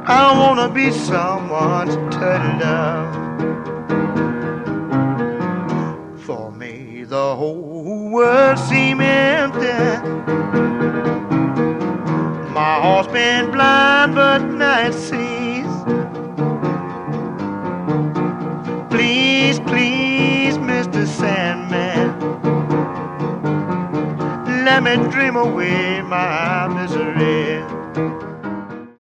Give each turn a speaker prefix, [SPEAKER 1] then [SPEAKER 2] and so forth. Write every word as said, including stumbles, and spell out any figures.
[SPEAKER 1] I wanna be someone's dirty love. For me, the whole world seems empty. My heart's been blind, but now it sees. Please, please, Mister Sandman, let me dream away my misery.